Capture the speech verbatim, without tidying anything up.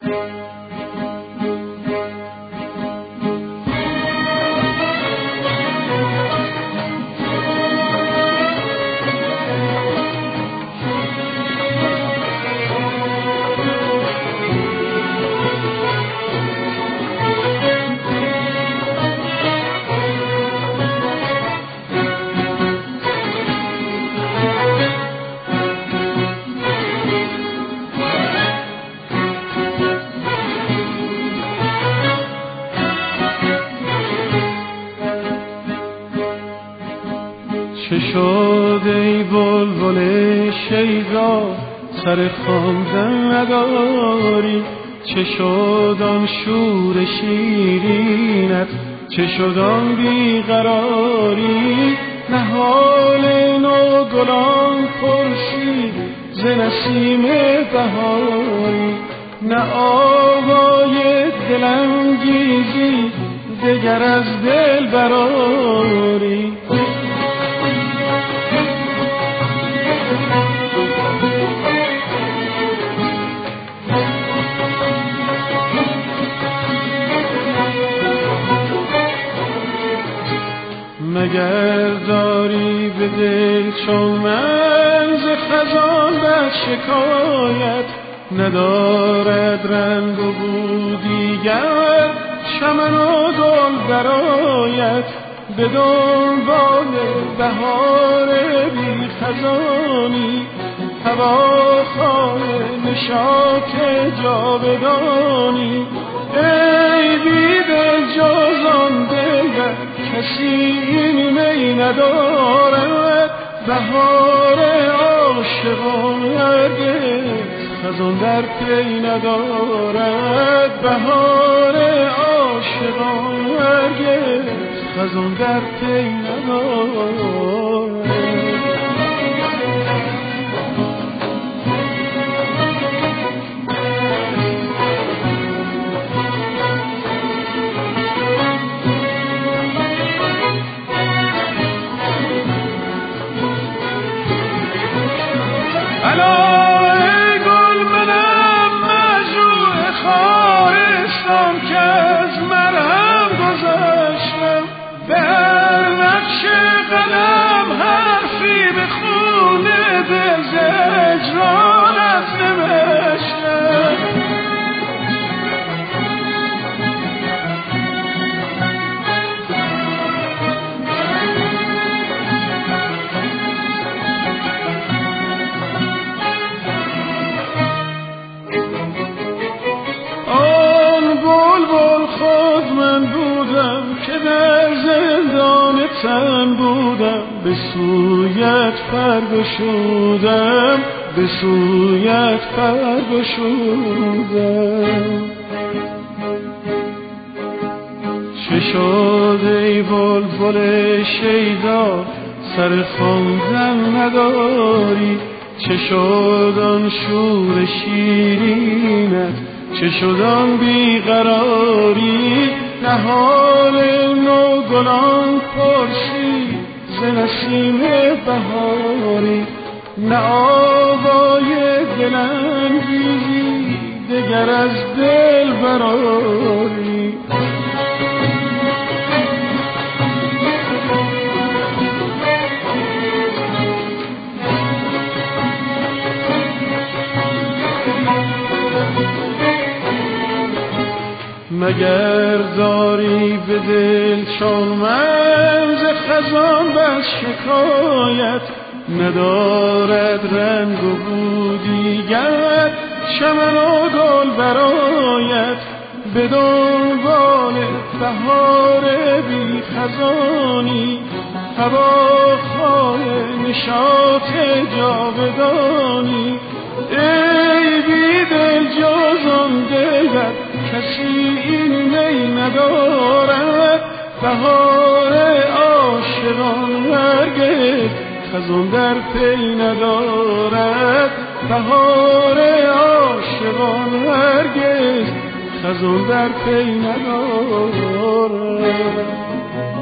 چه شد ای بلبل شیدا سر خواندن نداری؟ چه شد آن شور شیرینت؟ چه شد آن بیقراری؟ نهال نو گلان پرسید ز نسیم بهاری، نه آوای دلانگیزی دگر از دل براری. مگر داری به دل چون من ز خزان بر شکایت؟ ندارد رنگ و بو دیگر چمن و گل برآید، به دنبال بهار بی خزانی هواخواه نشاط جاودانی. ای بی دل جز آن دلبر کسی این می ندارد، بهار عاشقان هرگز خزان در پی ندارد، بهار عاشقان هرگز خزان در پی ندارد. ای گل منم مجروح خارستان که از مرهم گذشتم، به هر نقش قلم حرفی به خون دل ز هجرانت نوشتم. که در زندان تن بودم، به سویت پر گشودم، به سویت پر گشودم. چه شد ای بلبل شیدا سر خواندن نداری؟ چه شد آن شور شیرینت؟ چه شد آن بیقراری؟ نهال نو گلان پرسید ز نسیم بهاری، نه آوای دلانگیزی دگر از دل براری. مگر داری به دل چون من ز خزان بر شکایت؟ ندارد رنگ و بو دیگر چمن و گل برآید، به دنبال بهار بی خزانی هواخواه نشاط جاودانی. ای بی دل جز آن دلبر کسی این می ندارد، بهار عاشقان هرگز خزان در پی ندارد، بهار عاشقان هرگز خزان در پی ندارد.